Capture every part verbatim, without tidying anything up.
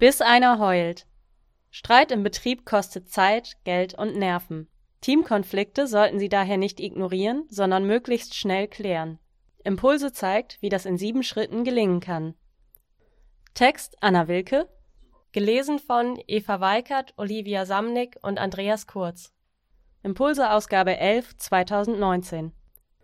Bis einer heult. Streit im Betrieb kostet Zeit, Geld und Nerven. Teamkonflikte sollten Sie daher nicht ignorieren, sondern möglichst schnell klären. Impulse zeigt, wie das in sieben Schritten gelingen kann. Text Anna Wilke, gelesen von Eva Weikert, Olivia Samnick und Andreas Kurz. Impulse Ausgabe elf zweitausendneunzehn.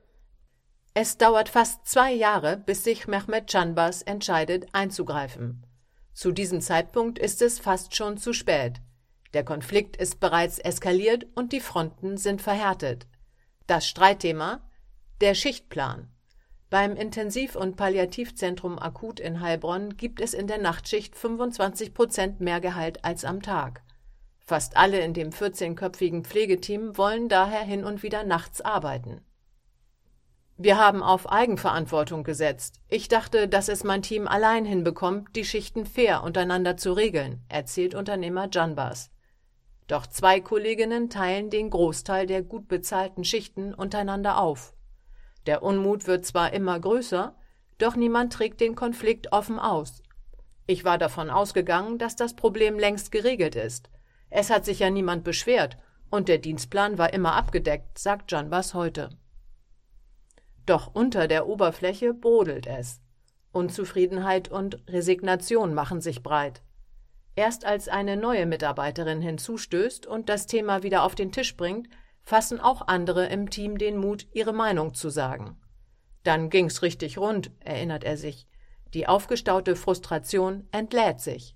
Es dauert fast zwei Jahre, bis sich Mehmet Canbaz entscheidet, einzugreifen. Zu diesem Zeitpunkt ist es fast schon zu spät. Der Konflikt ist bereits eskaliert und die Fronten sind verhärtet. Das Streitthema? Der Schichtplan. Beim Intensiv- und Palliativzentrum Akut in Heilbronn gibt es in der Nachtschicht fünfundzwanzig Prozent mehr Gehalt als am Tag. Fast alle in dem vierzehnköpfigen Pflegeteam wollen daher hin und wieder nachts arbeiten. Wir haben auf Eigenverantwortung gesetzt. Ich dachte, dass es mein Team allein hinbekommt, die Schichten fair untereinander zu regeln, erzählt Unternehmer Canbaz. Doch zwei Kolleginnen teilen den Großteil der gut bezahlten Schichten untereinander auf. Der Unmut wird zwar immer größer, doch niemand trägt den Konflikt offen aus. Ich war davon ausgegangen, dass das Problem längst geregelt ist. Es hat sich ja niemand beschwert und der Dienstplan war immer abgedeckt, sagt Canbaz heute. Doch unter der Oberfläche brodelt es. Unzufriedenheit und Resignation machen sich breit. Erst als eine neue Mitarbeiterin hinzustößt und das Thema wieder auf den Tisch bringt, fassen auch andere im Team den Mut, ihre Meinung zu sagen. Dann ging's richtig rund, erinnert er sich. Die aufgestaute Frustration entlädt sich.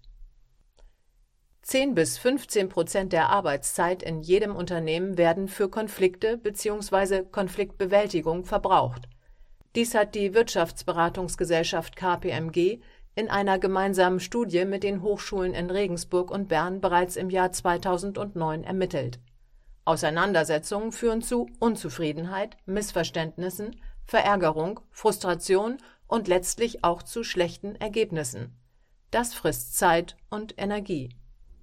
zehn bis fünfzehn Prozent der Arbeitszeit in jedem Unternehmen werden für Konflikte bzw. Konfliktbewältigung verbraucht. Dies hat die Wirtschaftsberatungsgesellschaft K P M G in einer gemeinsamen Studie mit den Hochschulen in Regensburg und Bern bereits im Jahr zweitausendneun ermittelt. Auseinandersetzungen führen zu Unzufriedenheit, Missverständnissen, Verärgerung, Frustration und letztlich auch zu schlechten Ergebnissen. Das frisst Zeit und Energie.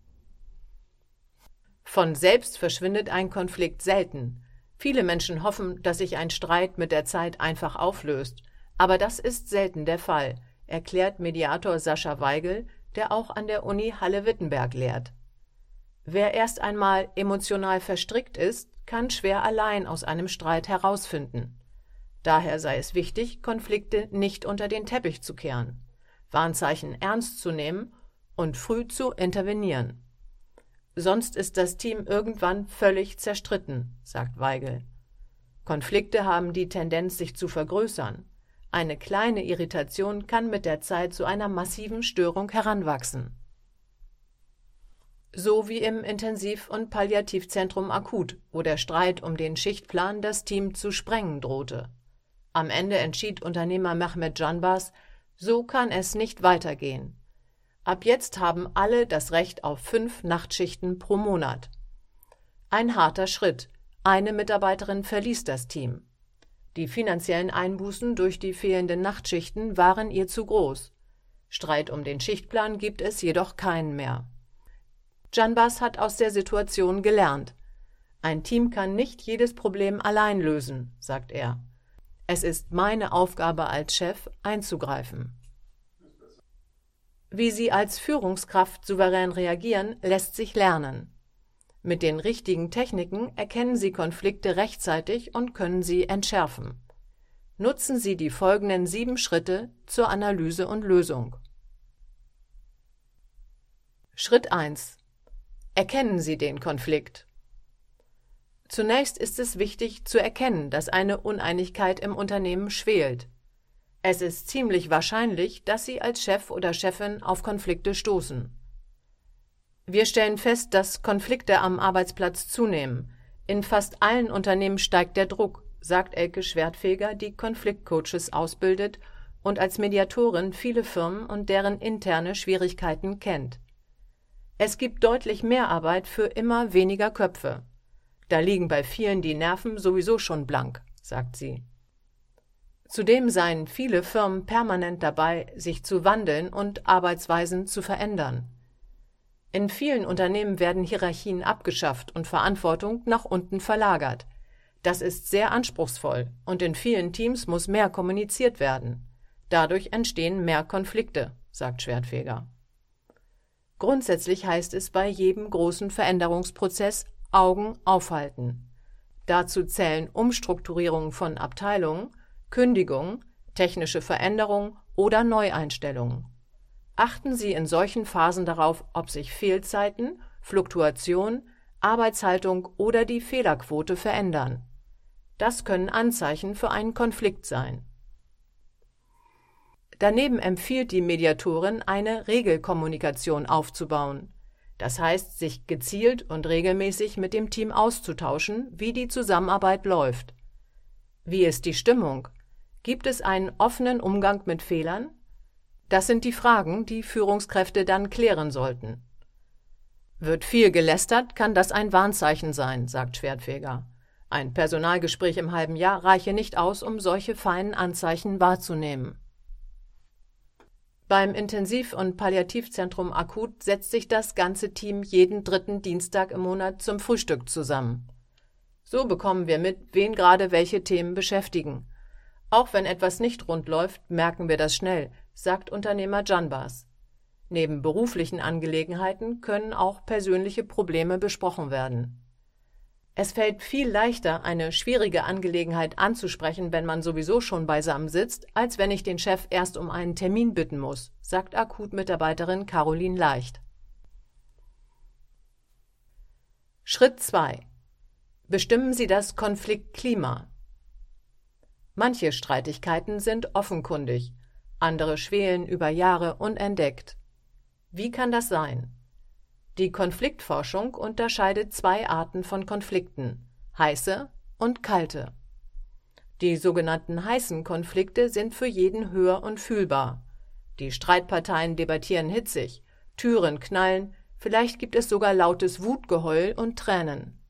Von selbst verschwindet ein Konflikt selten. Viele Menschen hoffen, dass sich ein Streit mit der Zeit einfach auflöst. Aber das ist selten der Fall, erklärt Mediator Sascha Weigel, der auch an der Uni Halle-Wittenberg lehrt. Wer erst einmal emotional verstrickt ist, kann schwer allein aus einem Streit herausfinden. Daher sei es wichtig, Konflikte nicht unter den Teppich zu kehren, Warnzeichen ernst zu nehmen und früh zu intervenieren. Sonst ist das Team irgendwann völlig zerstritten, sagt Weigel. Konflikte haben die Tendenz, sich zu vergrößern. Eine kleine Irritation kann mit der Zeit zu einer massiven Störung heranwachsen. So wie im Intensiv- und Palliativzentrum Akut, wo der Streit um den Schichtplan das Team zu sprengen drohte. Am Ende entschied Unternehmer Mehmet Canbaz, so kann es nicht weitergehen. Ab jetzt haben alle das Recht auf fünf Nachtschichten pro Monat. Ein harter Schritt. Eine Mitarbeiterin verließ das Team. Die finanziellen Einbußen durch die fehlenden Nachtschichten waren ihr zu groß. Streit um den Schichtplan gibt es jedoch keinen mehr. Canbaz hat aus der Situation gelernt. Ein Team kann nicht jedes Problem allein lösen, sagt er. Es ist meine Aufgabe als Chef, einzugreifen. Wie Sie als Führungskraft souverän reagieren, lässt sich lernen. Mit den richtigen Techniken erkennen Sie Konflikte rechtzeitig und können sie entschärfen. Nutzen Sie die folgenden sieben Schritte zur Analyse und Lösung. Schritt eins. Erkennen Sie den Konflikt. Zunächst ist es wichtig zu erkennen, dass eine Uneinigkeit im Unternehmen schwelt. Es ist ziemlich wahrscheinlich, dass Sie als Chef oder Chefin auf Konflikte stoßen. Wir stellen fest, dass Konflikte am Arbeitsplatz zunehmen. In fast allen Unternehmen steigt der Druck, sagt Elke Schwertfeger, die Konfliktcoaches ausbildet und als Mediatorin viele Firmen und deren interne Schwierigkeiten kennt. Es gibt deutlich mehr Arbeit für immer weniger Köpfe. Da liegen bei vielen die Nerven sowieso schon blank, sagt sie. Zudem seien viele Firmen permanent dabei, sich zu wandeln und Arbeitsweisen zu verändern. In vielen Unternehmen werden Hierarchien abgeschafft und Verantwortung nach unten verlagert. Das ist sehr anspruchsvoll und in vielen Teams muss mehr kommuniziert werden. Dadurch entstehen mehr Konflikte, sagt Schwertfeger. Grundsätzlich heißt es bei jedem großen Veränderungsprozess Augen aufhalten. Dazu zählen Umstrukturierungen von Abteilungen, Kündigungen, technische Veränderungen oder Neueinstellungen. Achten Sie in solchen Phasen darauf, ob sich Fehlzeiten, Fluktuation, Arbeitshaltung oder die Fehlerquote verändern. Das können Anzeichen für einen Konflikt sein. Daneben empfiehlt die Mediatorin, eine Regelkommunikation aufzubauen. Das heißt, sich gezielt und regelmäßig mit dem Team auszutauschen, wie die Zusammenarbeit läuft. Wie ist die Stimmung? Gibt es einen offenen Umgang mit Fehlern? Das sind die Fragen, die Führungskräfte dann klären sollten. Wird viel gelästert, kann das ein Warnzeichen sein, sagt Schwertfeger. Ein Personalgespräch im halben Jahr reiche nicht aus, um solche feinen Anzeichen wahrzunehmen. Beim Intensiv- und Palliativzentrum Akut setzt sich das ganze Team jeden dritten Dienstag im Monat zum Frühstück zusammen. So bekommen wir mit, wen gerade welche Themen beschäftigen. Auch wenn etwas nicht rund läuft, merken wir das schnell, sagt Unternehmer Canbas. Neben beruflichen Angelegenheiten können auch persönliche Probleme besprochen werden. Es fällt viel leichter, eine schwierige Angelegenheit anzusprechen, wenn man sowieso schon beisammen sitzt, als wenn ich den Chef erst um einen Termin bitten muss, sagt Akut-Mitarbeiterin Caroline Leicht. Schritt zwei. Bestimmen Sie das Konfliktklima. Manche Streitigkeiten sind offenkundig, andere schwelen über Jahre unentdeckt. Wie kann das sein? Die Konfliktforschung unterscheidet zwei Arten von Konflikten, heiße und kalte. Die sogenannten heißen Konflikte sind für jeden hör- und fühlbar. Die Streitparteien debattieren hitzig, Türen knallen, vielleicht gibt es sogar lautes Wutgeheul und Tränen.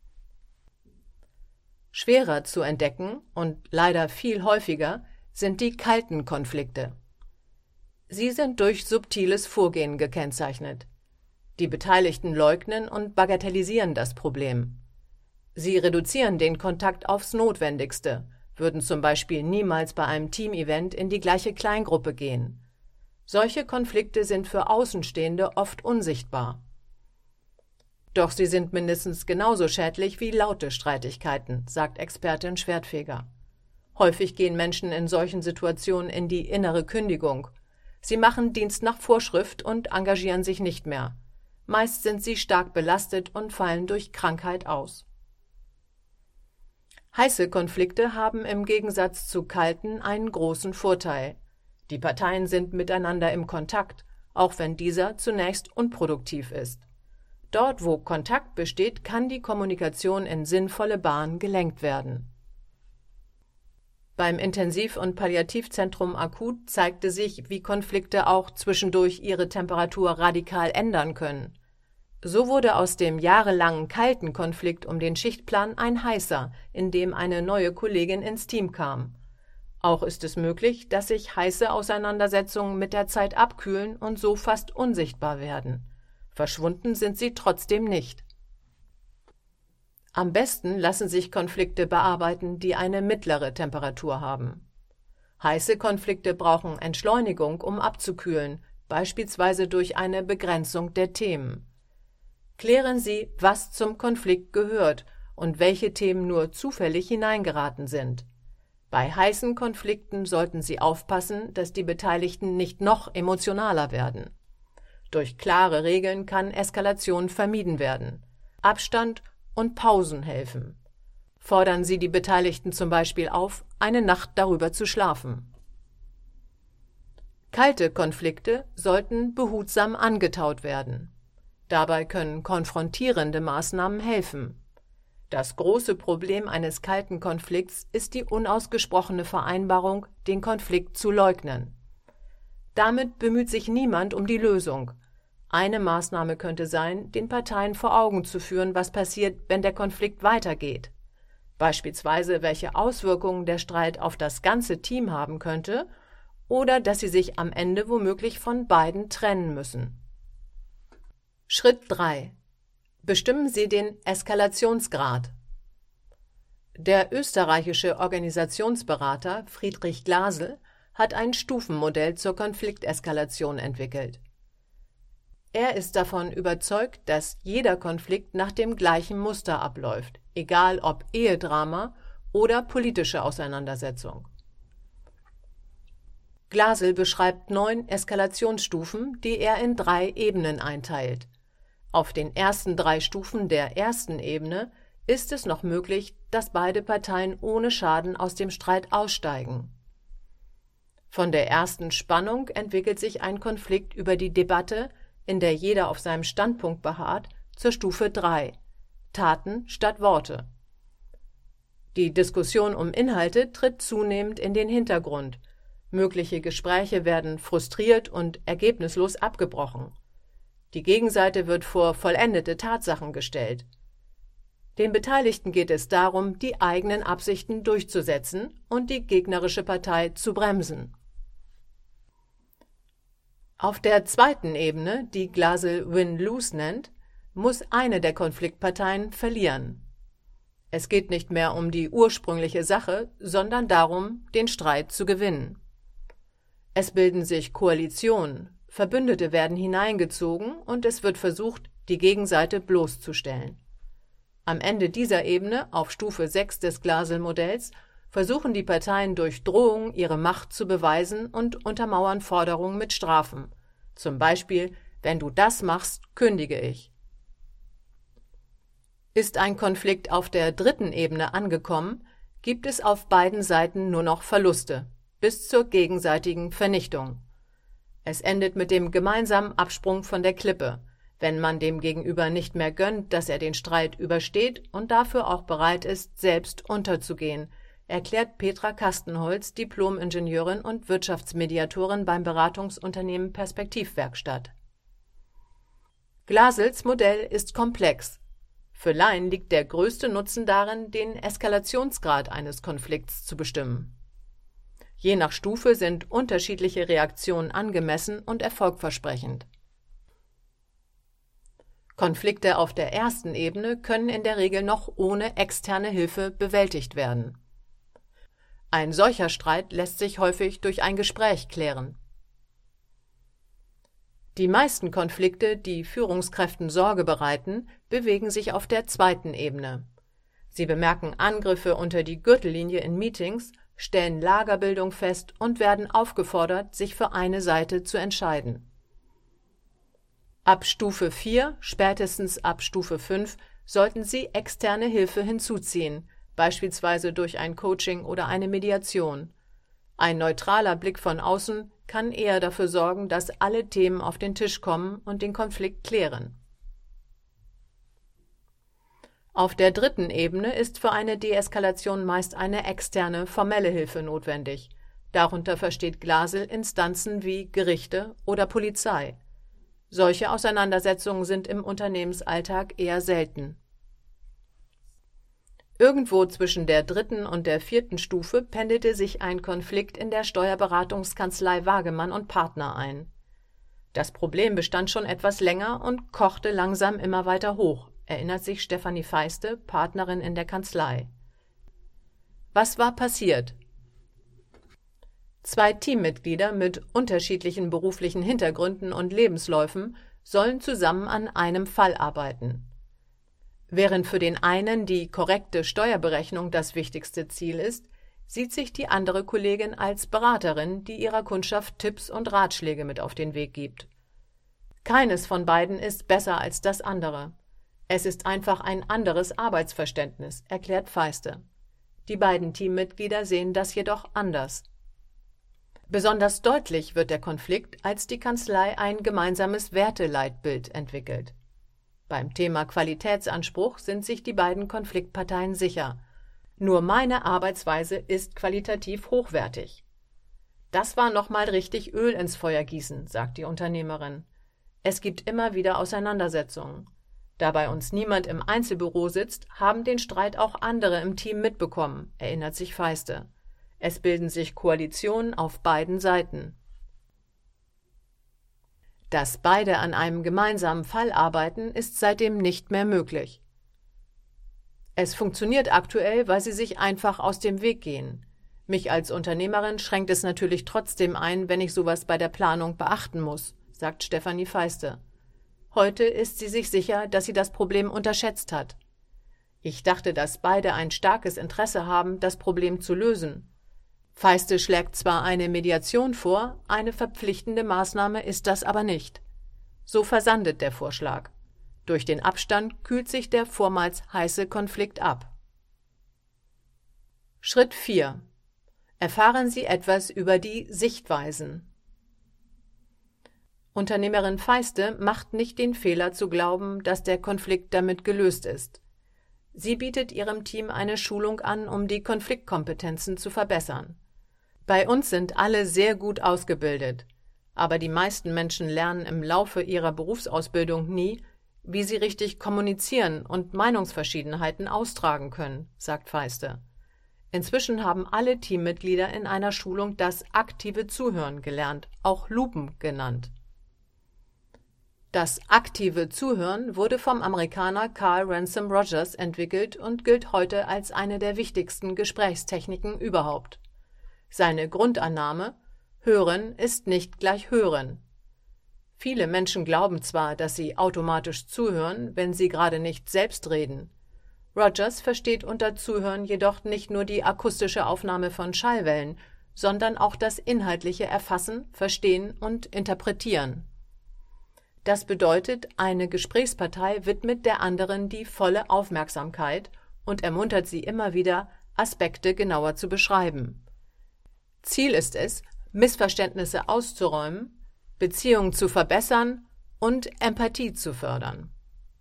Schwerer zu entdecken und leider viel häufiger sind die kalten Konflikte. Sie sind durch subtiles Vorgehen gekennzeichnet. Die Beteiligten leugnen und bagatellisieren das Problem. Sie reduzieren den Kontakt aufs Notwendigste, würden zum Beispiel niemals bei einem Teamevent in die gleiche Kleingruppe gehen. Solche Konflikte sind für Außenstehende oft unsichtbar. Doch sie sind mindestens genauso schädlich wie laute Streitigkeiten, sagt Expertin Schwertfeger. Häufig gehen Menschen in solchen Situationen in die innere Kündigung. Sie machen Dienst nach Vorschrift und engagieren sich nicht mehr. Meist sind sie stark belastet und fallen durch Krankheit aus. Heiße Konflikte haben im Gegensatz zu kalten einen großen Vorteil. Die Parteien sind miteinander im Kontakt, auch wenn dieser zunächst unproduktiv ist. Dort, wo Kontakt besteht, kann die Kommunikation in sinnvolle Bahnen gelenkt werden. Beim Intensiv- und Palliativzentrum Akut zeigte sich, wie Konflikte auch zwischendurch ihre Temperatur radikal ändern können. So wurde aus dem jahrelangen kalten Konflikt um den Schichtplan ein heißer, in dem eine neue Kollegin ins Team kam. Auch ist es möglich, dass sich heiße Auseinandersetzungen mit der Zeit abkühlen und so fast unsichtbar werden. Verschwunden sind sie trotzdem nicht. Am besten lassen sich Konflikte bearbeiten, die eine mittlere Temperatur haben. Heiße Konflikte brauchen Entschleunigung, um abzukühlen, beispielsweise durch eine Begrenzung der Themen. Klären Sie, was zum Konflikt gehört und welche Themen nur zufällig hineingeraten sind. Bei heißen Konflikten sollten Sie aufpassen, dass die Beteiligten nicht noch emotionaler werden. Durch klare Regeln kann Eskalation vermieden werden. Abstand und Pausen helfen. Fordern Sie die Beteiligten zum Beispiel auf, eine Nacht darüber zu schlafen. Kalte Konflikte sollten behutsam angetaut werden. Dabei können konfrontierende Maßnahmen helfen. Das große Problem eines kalten Konflikts ist die unausgesprochene Vereinbarung, den Konflikt zu leugnen. Damit bemüht sich niemand um die Lösung. Eine Maßnahme könnte sein, den Parteien vor Augen zu führen, was passiert, wenn der Konflikt weitergeht. Beispielsweise, welche Auswirkungen der Streit auf das ganze Team haben könnte oder dass sie sich am Ende womöglich von beiden trennen müssen. Schritt drei. Bestimmen Sie den Eskalationsgrad. Der österreichische Organisationsberater Friedrich Glasl hat ein Stufenmodell zur Konflikteskalation entwickelt. Er ist davon überzeugt, dass jeder Konflikt nach dem gleichen Muster abläuft, egal ob Ehedrama oder politische Auseinandersetzung. Glasel beschreibt neun Eskalationsstufen, die er in drei Ebenen einteilt. Auf den ersten drei Stufen der ersten Ebene ist es noch möglich, dass beide Parteien ohne Schaden aus dem Streit aussteigen. Von der ersten Spannung entwickelt sich ein Konflikt über die Debatte, in der jeder auf seinem Standpunkt beharrt, zur Stufe drei – Taten statt Worte. Die Diskussion um Inhalte tritt zunehmend in den Hintergrund. Mögliche Gespräche werden frustriert und ergebnislos abgebrochen. Die Gegenseite wird vor vollendete Tatsachen gestellt. Den Beteiligten geht es darum, die eigenen Absichten durchzusetzen und die gegnerische Partei zu bremsen. Auf der zweiten Ebene, die Glasel Win-Lose nennt, muss eine der Konfliktparteien verlieren. Es geht nicht mehr um die ursprüngliche Sache, sondern darum, den Streit zu gewinnen. Es bilden sich Koalitionen, Verbündete werden hineingezogen und es wird versucht, die Gegenseite bloßzustellen. Am Ende dieser Ebene, auf Stufe sechs des Glasel-Modells, versuchen die Parteien durch Drohung ihre Macht zu beweisen und untermauern Forderungen mit Strafen. Zum Beispiel, wenn du das machst, kündige ich. Ist ein Konflikt auf der dritten Ebene angekommen, gibt es auf beiden Seiten nur noch Verluste, bis zur gegenseitigen Vernichtung. Es endet mit dem gemeinsamen Absprung von der Klippe, wenn man dem Gegenüber nicht mehr gönnt, dass er den Streit übersteht und dafür auch bereit ist, selbst unterzugehen, erklärt Petra Kastenholz, Diplom-Ingenieurin und Wirtschaftsmediatorin beim Beratungsunternehmen Perspektivwerkstatt. Glasels Modell ist komplex. Für Laien liegt der größte Nutzen darin, den Eskalationsgrad eines Konflikts zu bestimmen. Je nach Stufe sind unterschiedliche Reaktionen angemessen und erfolgversprechend. Konflikte auf der ersten Ebene können in der Regel noch ohne externe Hilfe bewältigt werden. Ein solcher Streit lässt sich häufig durch ein Gespräch klären. Die meisten Konflikte, die Führungskräften Sorge bereiten, bewegen sich auf der zweiten Ebene. Sie bemerken Angriffe unter die Gürtellinie in Meetings, stellen Lagerbildung fest und werden aufgefordert, sich für eine Seite zu entscheiden. Ab Stufe vier, spätestens ab Stufe fünf, sollten Sie externe Hilfe hinzuziehen, beispielsweise durch ein Coaching oder eine Mediation. Ein neutraler Blick von außen kann eher dafür sorgen, dass alle Themen auf den Tisch kommen und den Konflikt klären. Auf der dritten Ebene ist für eine Deeskalation meist eine externe, formelle Hilfe notwendig. Darunter versteht Glasel Instanzen wie Gerichte oder Polizei. Solche Auseinandersetzungen sind im Unternehmensalltag eher selten. Irgendwo zwischen der dritten und der vierten Stufe pendelte sich ein Konflikt in der Steuerberatungskanzlei Wagemann und Partner ein. Das Problem bestand schon etwas länger und kochte langsam immer weiter hoch, erinnert sich Stefanie Feiste, Partnerin in der Kanzlei. Was war passiert? Zwei Teammitglieder mit unterschiedlichen beruflichen Hintergründen und Lebensläufen sollen zusammen an einem Fall arbeiten. Während für den einen die korrekte Steuerberechnung das wichtigste Ziel ist, sieht sich die andere Kollegin als Beraterin, die ihrer Kundschaft Tipps und Ratschläge mit auf den Weg gibt. Keines von beiden ist besser als das andere. Es ist einfach ein anderes Arbeitsverständnis, erklärt Feiste. Die beiden Teammitglieder sehen das jedoch anders. Besonders deutlich wird der Konflikt, als die Kanzlei ein gemeinsames Werteleitbild entwickelt. Beim Thema Qualitätsanspruch sind sich die beiden Konfliktparteien sicher. Nur meine Arbeitsweise ist qualitativ hochwertig. Das war nochmal richtig Öl ins Feuer gießen, sagt die Unternehmerin. Es gibt immer wieder Auseinandersetzungen. Da bei uns niemand im Einzelbüro sitzt, haben den Streit auch andere im Team mitbekommen, erinnert sich Feiste. Es bilden sich Koalitionen auf beiden Seiten. Dass beide an einem gemeinsamen Fall arbeiten, ist seitdem nicht mehr möglich. Es funktioniert aktuell, weil sie sich einfach aus dem Weg gehen. Mich als Unternehmerin schränkt es natürlich trotzdem ein, wenn ich sowas bei der Planung beachten muss, sagt Stefanie Feiste. Heute ist sie sich sicher, dass sie das Problem unterschätzt hat. Ich dachte, dass beide ein starkes Interesse haben, das Problem zu lösen. Feiste schlägt zwar eine Mediation vor, eine verpflichtende Maßnahme ist das aber nicht. So versandet der Vorschlag. Durch den Abstand kühlt sich der vormals heiße Konflikt ab. Schritt vier. Erfahren Sie etwas über die Sichtweisen. Unternehmerin Feiste macht nicht den Fehler zu glauben, dass der Konflikt damit gelöst ist. Sie bietet ihrem Team eine Schulung an, um die Konfliktkompetenzen zu verbessern. Bei uns sind alle sehr gut ausgebildet, aber die meisten Menschen lernen im Laufe ihrer Berufsausbildung nie, wie sie richtig kommunizieren und Meinungsverschiedenheiten austragen können, sagt Feiste. Inzwischen haben alle Teammitglieder in einer Schulung das aktive Zuhören gelernt, auch Lupen genannt. Das aktive Zuhören wurde vom Amerikaner Carl Ransom Rogers entwickelt und gilt heute als eine der wichtigsten Gesprächstechniken überhaupt. Seine Grundannahme: Hören ist nicht gleich Hören. Viele Menschen glauben zwar, dass sie automatisch zuhören, wenn sie gerade nicht selbst reden. Rogers versteht unter Zuhören jedoch nicht nur die akustische Aufnahme von Schallwellen, sondern auch das inhaltliche Erfassen, Verstehen und Interpretieren. Das bedeutet, eine Gesprächspartei widmet der anderen die volle Aufmerksamkeit und ermuntert sie immer wieder, Aspekte genauer zu beschreiben. Ziel ist es, Missverständnisse auszuräumen, Beziehungen zu verbessern und Empathie zu fördern.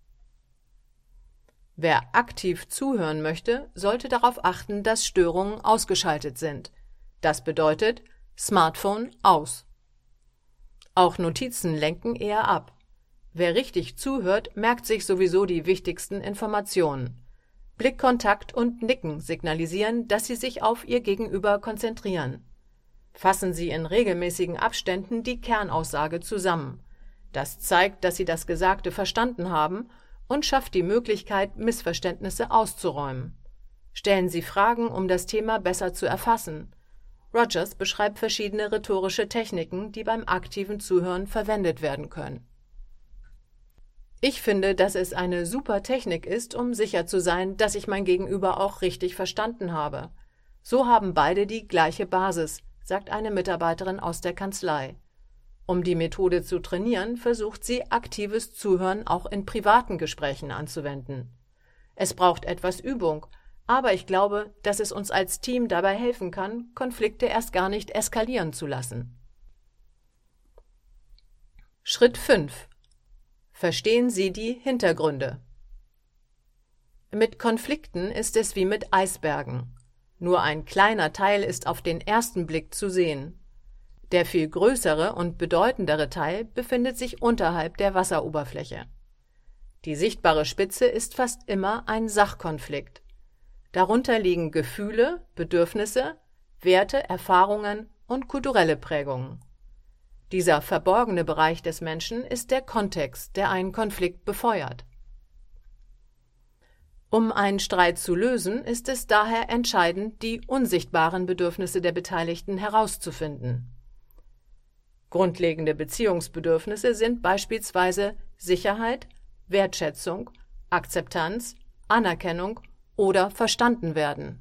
Wer aktiv zuhören möchte, sollte darauf achten, dass Störungen ausgeschaltet sind. Das bedeutet Smartphone aus. Auch Notizen lenken eher ab. Wer richtig zuhört, merkt sich sowieso die wichtigsten Informationen. Blickkontakt und Nicken signalisieren, dass Sie sich auf Ihr Gegenüber konzentrieren. Fassen Sie in regelmäßigen Abständen die Kernaussage zusammen. Das zeigt, dass Sie das Gesagte verstanden haben und schafft die Möglichkeit, Missverständnisse auszuräumen. Stellen Sie Fragen, um das Thema besser zu erfassen. Rogers beschreibt verschiedene rhetorische Techniken, die beim aktiven Zuhören verwendet werden können. Ich finde, dass es eine super Technik ist, um sicher zu sein, dass ich mein Gegenüber auch richtig verstanden habe. So haben beide die gleiche Basis, sagt eine Mitarbeiterin aus der Kanzlei. Um die Methode zu trainieren, versucht sie, aktives Zuhören auch in privaten Gesprächen anzuwenden. Es braucht etwas Übung, aber ich glaube, dass es uns als Team dabei helfen kann, Konflikte erst gar nicht eskalieren zu lassen. Schritt fünf. Verstehen Sie die Hintergründe. Mit Konflikten ist es wie mit Eisbergen. Nur ein kleiner Teil ist auf den ersten Blick zu sehen. Der viel größere und bedeutendere Teil befindet sich unterhalb der Wasseroberfläche. Die sichtbare Spitze ist fast immer ein Sachkonflikt. Darunter liegen Gefühle, Bedürfnisse, Werte, Erfahrungen und kulturelle Prägungen. Dieser verborgene Bereich des Menschen ist der Kontext, der einen Konflikt befeuert. Um einen Streit zu lösen, ist es daher entscheidend, die unsichtbaren Bedürfnisse der Beteiligten herauszufinden. Grundlegende Beziehungsbedürfnisse sind beispielsweise Sicherheit, Wertschätzung, Akzeptanz, Anerkennung oder verstanden werden.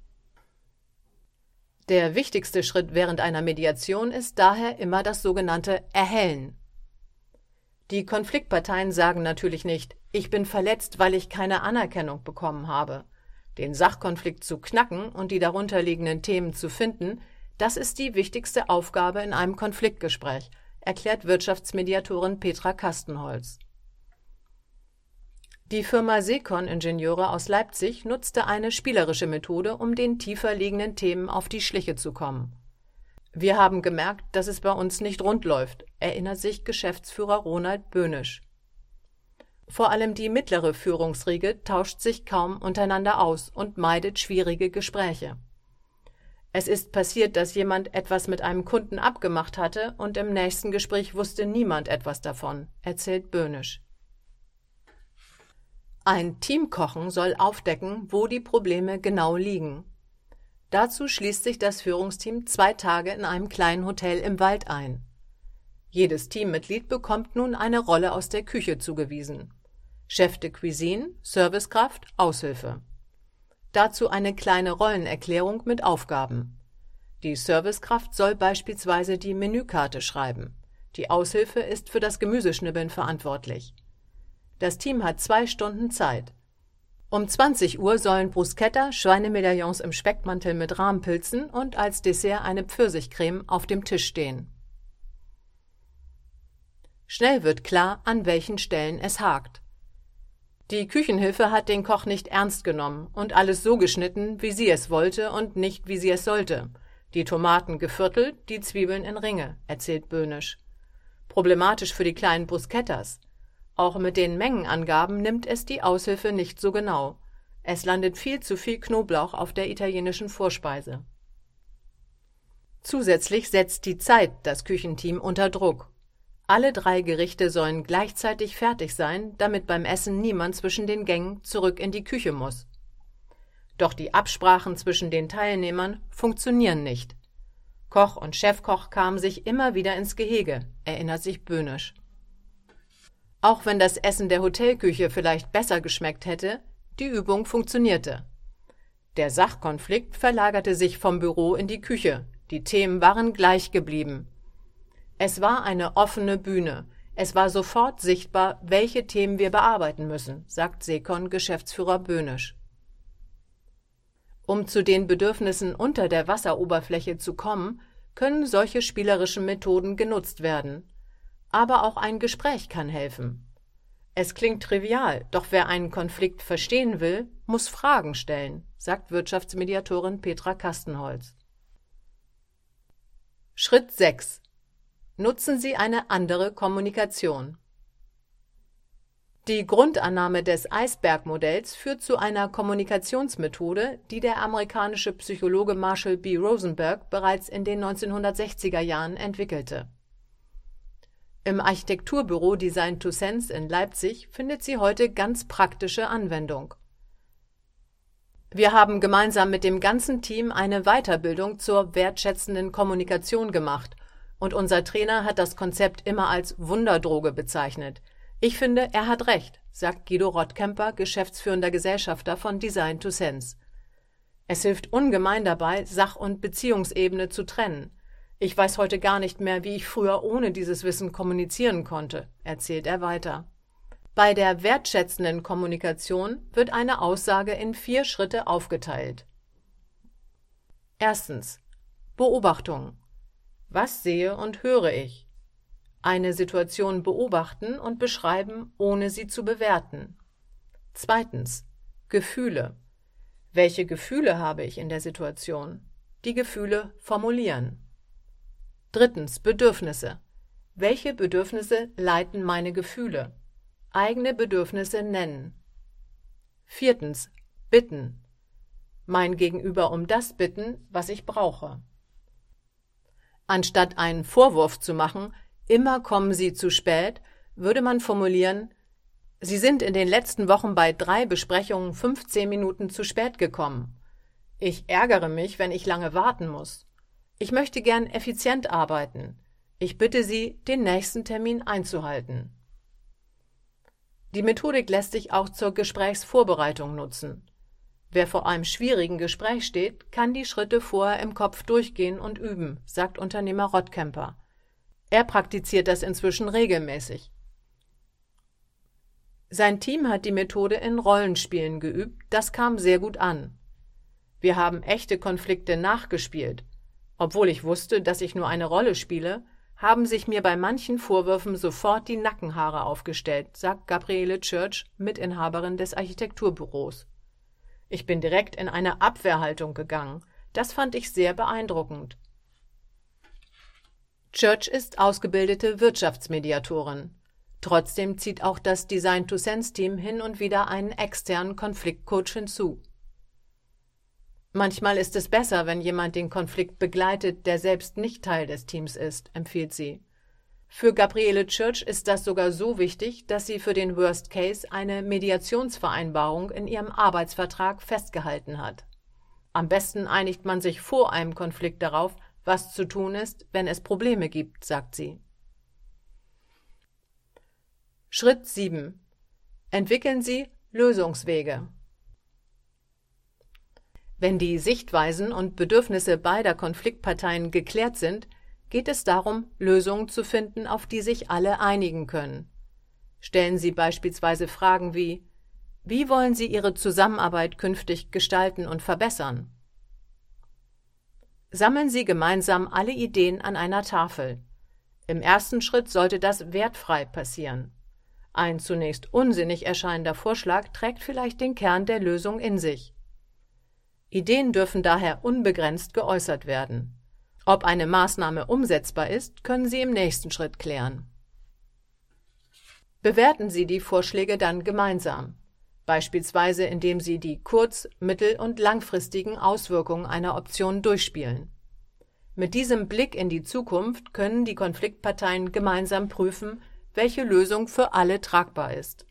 Der wichtigste Schritt während einer Mediation ist daher immer das sogenannte Erhellen. Die Konfliktparteien sagen natürlich nicht, ich bin verletzt, weil ich keine Anerkennung bekommen habe. Den Sachkonflikt zu knacken und die darunterliegenden Themen zu finden, das ist die wichtigste Aufgabe in einem Konfliktgespräch, erklärt Wirtschaftsmediatorin Petra Kastenholz. Die Firma Secon-Ingenieure aus Leipzig nutzte eine spielerische Methode, um den tiefer liegenden Themen auf die Schliche zu kommen. Wir haben gemerkt, dass es bei uns nicht rund läuft, erinnert sich Geschäftsführer Ronald Böhnisch. Vor allem die mittlere Führungsriege tauscht sich kaum untereinander aus und meidet schwierige Gespräche. Es ist passiert, dass jemand etwas mit einem Kunden abgemacht hatte und im nächsten Gespräch wusste niemand etwas davon, erzählt Böhnisch. Ein Teamkochen soll aufdecken, wo die Probleme genau liegen. Dazu schließt sich das Führungsteam zwei Tage in einem kleinen Hotel im Wald ein. Jedes Teammitglied bekommt nun eine Rolle aus der Küche zugewiesen. Chef de Cuisine, Servicekraft, Aushilfe. Dazu eine kleine Rollenerklärung mit Aufgaben. Die Servicekraft soll beispielsweise die Menükarte schreiben. Die Aushilfe ist für das Gemüseschnibbeln verantwortlich. Das Team hat zwei Stunden Zeit. Um zwanzig Uhr sollen Bruschetta, Schweinemedaillons im Speckmantel mit Rahmpilzen und als Dessert eine Pfirsichcreme auf dem Tisch stehen. Schnell wird klar, an welchen Stellen es hakt. Die Küchenhilfe hat den Koch nicht ernst genommen und alles so geschnitten, wie sie es wollte und nicht, wie sie es sollte. Die Tomaten geviertelt, die Zwiebeln in Ringe, erzählt Böhnisch. Problematisch für die kleinen Bruschettas. Auch mit den Mengenangaben nimmt es die Aushilfe nicht so genau. Es landet viel zu viel Knoblauch auf der italienischen Vorspeise. Zusätzlich setzt die Zeit das Küchenteam unter Druck. Alle drei Gerichte sollen gleichzeitig fertig sein, damit beim Essen niemand zwischen den Gängen zurück in die Küche muss. Doch die Absprachen zwischen den Teilnehmern funktionieren nicht. Koch und Chefkoch kamen sich immer wieder ins Gehege, erinnert sich Böhnisch. Auch wenn das Essen der Hotelküche vielleicht besser geschmeckt hätte, die Übung funktionierte. Der Sachkonflikt verlagerte sich vom Büro in die Küche, die Themen waren gleich geblieben. Es war eine offene Bühne. Es war sofort sichtbar, welche Themen wir bearbeiten müssen, sagt Secon-Geschäftsführer Böhnisch. Um zu den Bedürfnissen unter der Wasseroberfläche zu kommen, können solche spielerischen Methoden genutzt werden. Aber auch ein Gespräch kann helfen. Es klingt trivial, doch wer einen Konflikt verstehen will, muss Fragen stellen, sagt Wirtschaftsmediatorin Petra Kastenholz. Schritt sechs. Nutzen Sie eine andere Kommunikation. Die Grundannahme des Eisbergmodells führt zu einer Kommunikationsmethode, die der amerikanische Psychologe Marshall B. Rosenberg bereits in den neunzehnhundertsechziger Jahren entwickelte. Im Architekturbüro Design to Sense in Leipzig findet sie heute ganz praktische Anwendung. Wir haben gemeinsam mit dem ganzen Team eine Weiterbildung zur wertschätzenden Kommunikation gemacht und unser Trainer hat das Konzept immer als Wunderdroge bezeichnet. Ich finde, er hat recht, sagt Guido Rottkemper, geschäftsführender Gesellschafter von Design to Sense. Es hilft ungemein dabei, Sach- und Beziehungsebene zu trennen. Ich weiß heute gar nicht mehr, wie ich früher ohne dieses Wissen kommunizieren konnte, erzählt er weiter. Bei der wertschätzenden Kommunikation wird eine Aussage in vier Schritte aufgeteilt. Erstens. Beobachtung. Was sehe und höre ich? Eine Situation beobachten und beschreiben, ohne sie zu bewerten. Zweitens. Gefühle. Welche Gefühle habe ich in der Situation? Die Gefühle formulieren. Drittens. Bedürfnisse. Welche Bedürfnisse leiten meine Gefühle? Eigene Bedürfnisse nennen. Viertens. Bitten. Mein Gegenüber um das bitten, was ich brauche. Anstatt einen Vorwurf zu machen, immer kommen Sie zu spät, würde man formulieren, Sie sind in den letzten Wochen bei drei Besprechungen fünfzehn Minuten zu spät gekommen. Ich ärgere mich, wenn ich lange warten muss. Ich möchte gern effizient arbeiten. Ich bitte Sie, den nächsten Termin einzuhalten. Die Methodik lässt sich auch zur Gesprächsvorbereitung nutzen. Wer vor einem schwierigen Gespräch steht, kann die Schritte vorher im Kopf durchgehen und üben, sagt Unternehmer Rottkemper. Er praktiziert das inzwischen regelmäßig. Sein Team hat die Methode in Rollenspielen geübt, das kam sehr gut an. Wir haben echte Konflikte nachgespielt. Obwohl ich wusste, dass ich nur eine Rolle spiele, haben sich mir bei manchen Vorwürfen sofort die Nackenhaare aufgestellt, sagt Gabriele Church, Mitinhaberin des Architekturbüros. Ich bin direkt in eine Abwehrhaltung gegangen. Das fand ich sehr beeindruckend. Church ist ausgebildete Wirtschaftsmediatorin. Trotzdem zieht auch das Design to Sense Team hin und wieder einen externen Konfliktcoach hinzu. Manchmal ist es besser, wenn jemand den Konflikt begleitet, der selbst nicht Teil des Teams ist, empfiehlt sie. Für Gabriele Church ist das sogar so wichtig, dass sie für den Worst Case eine Mediationsvereinbarung in ihrem Arbeitsvertrag festgehalten hat. Am besten einigt man sich vor einem Konflikt darauf, was zu tun ist, wenn es Probleme gibt, sagt sie. Schritt sieben. Entwickeln Sie Lösungswege. Wenn die Sichtweisen und Bedürfnisse beider Konfliktparteien geklärt sind, geht es darum, Lösungen zu finden, auf die sich alle einigen können. Stellen Sie beispielsweise Fragen wie: Wie wollen Sie Ihre Zusammenarbeit künftig gestalten und verbessern? Sammeln Sie gemeinsam alle Ideen an einer Tafel. Im ersten Schritt sollte das wertfrei passieren. Ein zunächst unsinnig erscheinender Vorschlag trägt vielleicht den Kern der Lösung in sich. Ideen dürfen daher unbegrenzt geäußert werden. Ob eine Maßnahme umsetzbar ist, können Sie im nächsten Schritt klären. Bewerten Sie die Vorschläge dann gemeinsam, beispielsweise indem Sie die kurz-, mittel- und langfristigen Auswirkungen einer Option durchspielen. Mit diesem Blick in die Zukunft können die Konfliktparteien gemeinsam prüfen, welche Lösung für alle tragbar ist.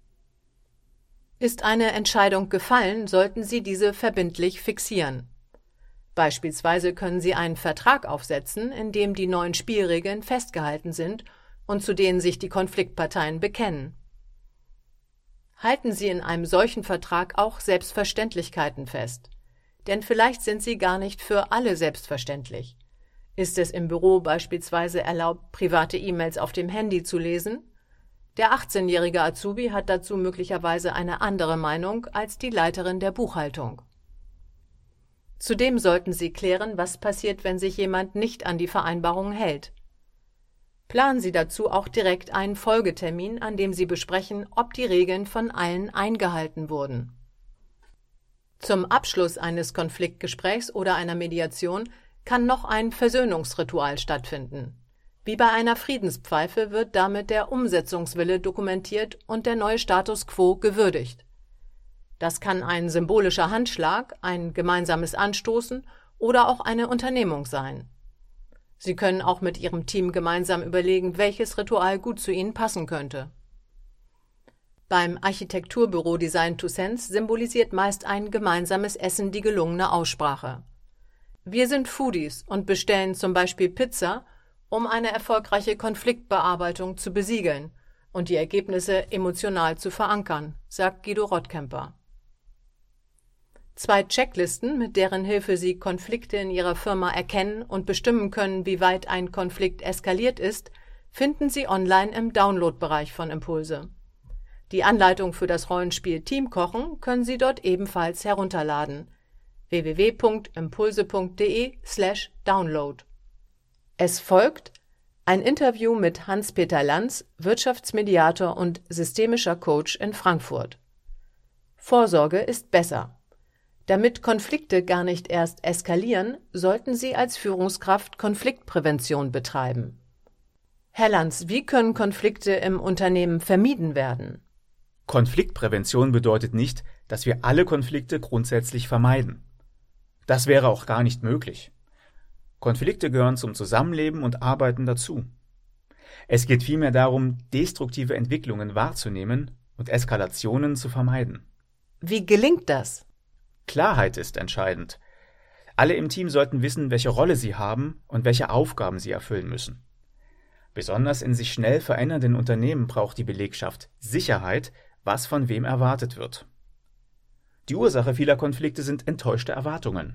Ist eine Entscheidung gefallen, sollten Sie diese verbindlich fixieren. Beispielsweise können Sie einen Vertrag aufsetzen, in dem die neuen Spielregeln festgehalten sind und zu denen sich die Konfliktparteien bekennen. Halten Sie in einem solchen Vertrag auch Selbstverständlichkeiten fest. Denn vielleicht sind sie gar nicht für alle selbstverständlich. Ist es im Büro beispielsweise erlaubt, private E-Mails auf dem Handy zu lesen? Der achtzehnjährige Azubi hat dazu möglicherweise eine andere Meinung als die Leiterin der Buchhaltung. Zudem sollten Sie klären, was passiert, wenn sich jemand nicht an die Vereinbarungen hält. Planen Sie dazu auch direkt einen Folgetermin, an dem Sie besprechen, ob die Regeln von allen eingehalten wurden. Zum Abschluss eines Konfliktgesprächs oder einer Mediation kann noch ein Versöhnungsritual stattfinden. Wie bei einer Friedenspfeife wird damit der Umsetzungswille dokumentiert und der neue Status quo gewürdigt. Das kann ein symbolischer Handschlag, ein gemeinsames Anstoßen oder auch eine Unternehmung sein. Sie können auch mit Ihrem Team gemeinsam überlegen, welches Ritual gut zu Ihnen passen könnte. Beim Architekturbüro Design to Sense symbolisiert meist ein gemeinsames Essen die gelungene Aussprache. Wir sind Foodies und bestellen zum Beispiel Pizza, um eine erfolgreiche Konfliktbearbeitung zu besiegeln und die Ergebnisse emotional zu verankern, sagt Guido Rottkemper. Zwei Checklisten, mit deren Hilfe Sie Konflikte in Ihrer Firma erkennen und bestimmen können, wie weit ein Konflikt eskaliert ist, finden Sie online im Download-Bereich von Impulse. Die Anleitung für das Rollenspiel Teamkochen können Sie dort ebenfalls herunterladen. w w w punkt impulse punkt de slash download. Es folgt ein Interview mit Hans-Peter Lanz, Wirtschaftsmediator und systemischer Coach in Frankfurt. Vorsorge ist besser. Damit Konflikte gar nicht erst eskalieren, sollten Sie als Führungskraft Konfliktprävention betreiben. Herr Lanz, wie können Konflikte im Unternehmen vermieden werden? Konfliktprävention bedeutet nicht, dass wir alle Konflikte grundsätzlich vermeiden. Das wäre auch gar nicht möglich. Konflikte gehören zum Zusammenleben und Arbeiten dazu. Es geht vielmehr darum, destruktive Entwicklungen wahrzunehmen und Eskalationen zu vermeiden. Wie gelingt das? Klarheit ist entscheidend. Alle im Team sollten wissen, welche Rolle sie haben und welche Aufgaben sie erfüllen müssen. Besonders in sich schnell verändernden Unternehmen braucht die Belegschaft Sicherheit, was von wem erwartet wird. Die Ursache vieler Konflikte sind enttäuschte Erwartungen.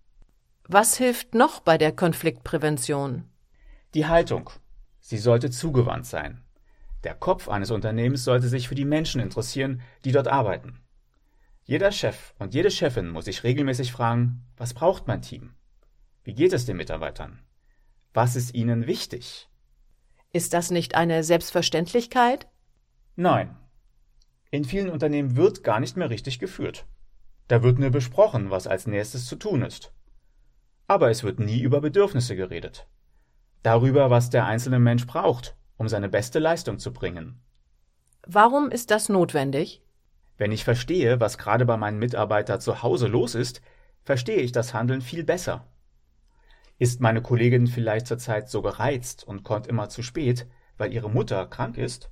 Was hilft noch bei der Konfliktprävention? Die Haltung. Sie sollte zugewandt sein. Der Kopf eines Unternehmens sollte sich für die Menschen interessieren, die dort arbeiten. Jeder Chef und jede Chefin muss sich regelmäßig fragen, was braucht mein Team? Wie geht es den Mitarbeitern? Was ist ihnen wichtig? Ist das nicht eine Selbstverständlichkeit? Nein. In vielen Unternehmen wird gar nicht mehr richtig geführt. Da wird nur besprochen, was als nächstes zu tun ist. Aber es wird nie über Bedürfnisse geredet. Darüber, was der einzelne Mensch braucht, um seine beste Leistung zu bringen. Warum ist das notwendig? Wenn ich verstehe, was gerade bei meinen Mitarbeitern zu Hause los ist, verstehe ich das Handeln viel besser. Ist meine Kollegin vielleicht zurzeit so gereizt und kommt immer zu spät, weil ihre Mutter krank ist?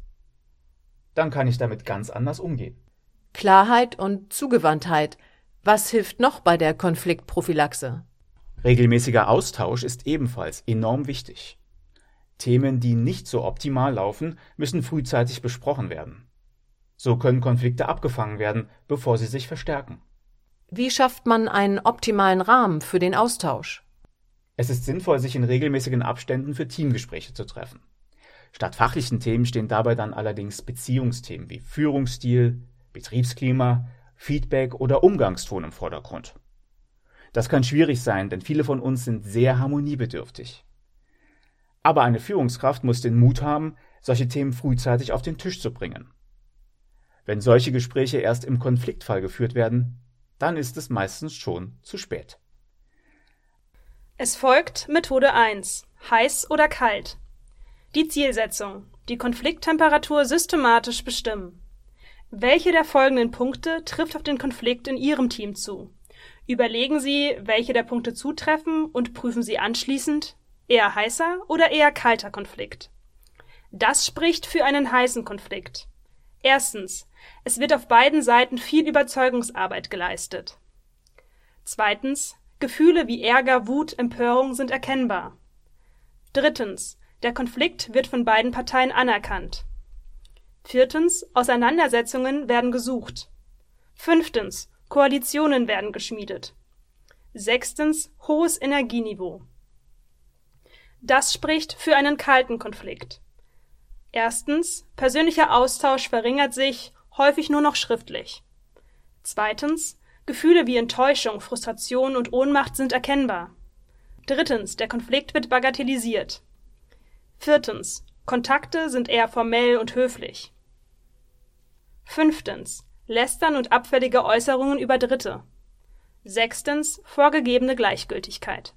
Dann kann ich damit ganz anders umgehen. Klarheit und Zugewandtheit. Was hilft noch bei der Konfliktprophylaxe? Regelmäßiger Austausch ist ebenfalls enorm wichtig. Themen, die nicht so optimal laufen, müssen frühzeitig besprochen werden. So können Konflikte abgefangen werden, bevor sie sich verstärken. Wie schafft man einen optimalen Rahmen für den Austausch? Es ist sinnvoll, sich in regelmäßigen Abständen für Teamgespräche zu treffen. Statt fachlichen Themen stehen dabei dann allerdings Beziehungsthemen wie Führungsstil, Betriebsklima, Feedback oder Umgangston im Vordergrund. Das kann schwierig sein, denn viele von uns sind sehr harmoniebedürftig. Aber eine Führungskraft muss den Mut haben, solche Themen frühzeitig auf den Tisch zu bringen. Wenn solche Gespräche erst im Konfliktfall geführt werden, dann ist es meistens schon zu spät. Es folgt Methode eins: Heiß oder kalt. Die Zielsetzung: die Konflikttemperatur systematisch bestimmen. Welche der folgenden Punkte trifft auf den Konflikt in Ihrem Team zu? Überlegen Sie, welche der Punkte zutreffen und prüfen Sie anschließend: eher heißer oder eher kalter Konflikt. Das spricht für einen heißen Konflikt. Erstens: Es wird auf beiden Seiten viel Überzeugungsarbeit geleistet. Zweitens: Gefühle wie Ärger, Wut, Empörung sind erkennbar. Drittens: Der Konflikt wird von beiden Parteien anerkannt. Viertens: Auseinandersetzungen werden gesucht. Fünftens: Koalitionen werden geschmiedet. Sechstens: Hohes Energieniveau. Das spricht für einen kalten Konflikt. Erstens: Persönlicher Austausch verringert sich, häufig nur noch schriftlich. Zweitens: Gefühle wie Enttäuschung, Frustration und Ohnmacht sind erkennbar. Drittens: Der Konflikt wird bagatellisiert. Viertens: Kontakte sind eher formell und höflich. Fünftens: Lästern und abfällige Äußerungen über Dritte. Sechstens: Vorgegebene Gleichgültigkeit.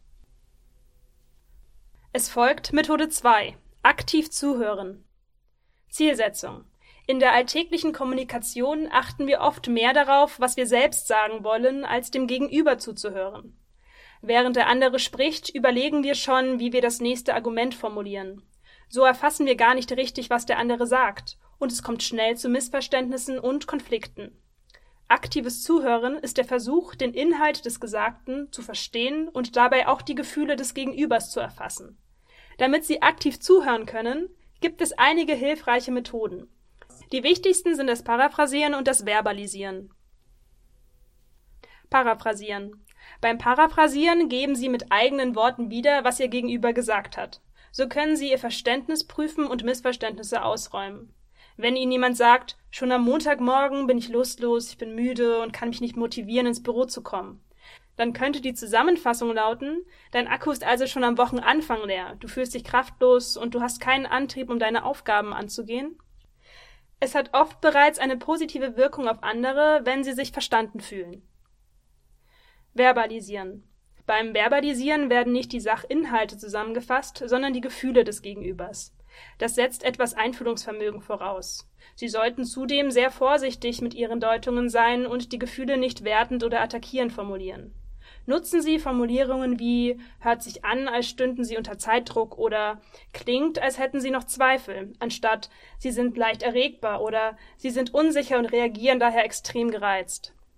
Es folgt Methode zwei: Aktiv zuhören. Zielsetzung: In der alltäglichen Kommunikation achten wir oft mehr darauf, was wir selbst sagen wollen, als dem Gegenüber zuzuhören. Während der andere spricht, überlegen wir schon, wie wir das nächste Argument formulieren. So erfassen wir gar nicht richtig, was der andere sagt, und es kommt schnell zu Missverständnissen und Konflikten. Aktives Zuhören ist der Versuch, den Inhalt des Gesagten zu verstehen und dabei auch die Gefühle des Gegenübers zu erfassen. Damit Sie aktiv zuhören können, gibt es einige hilfreiche Methoden. Die wichtigsten sind das Paraphrasieren und das Verbalisieren. Paraphrasieren. Beim Paraphrasieren geben Sie mit eigenen Worten wieder, was Ihr Gegenüber gesagt hat. So können Sie Ihr Verständnis prüfen und Missverständnisse ausräumen. Wenn Ihnen jemand sagt, schon am Montagmorgen bin ich lustlos, ich bin müde und kann mich nicht motivieren, ins Büro zu kommen, dann könnte die Zusammenfassung lauten: Dein Akku ist also schon am Wochenanfang leer, du fühlst dich kraftlos und du hast keinen Antrieb, um deine Aufgaben anzugehen. Es hat oft bereits eine positive Wirkung auf andere, wenn sie sich verstanden fühlen. Verbalisieren. Beim Verbalisieren werden nicht die Sachinhalte zusammengefasst, sondern die Gefühle des Gegenübers. Das setzt etwas Einfühlungsvermögen voraus. Sie sollten zudem sehr vorsichtig mit Ihren Deutungen sein und die Gefühle nicht wertend oder attackierend formulieren. Nutzen Sie Formulierungen wie hört sich an, als stünden Sie unter Zeitdruck oder klingt, als hätten Sie noch Zweifel, anstatt Sie sind leicht erregbar oder Sie sind unsicher und reagieren daher extrem gereizt.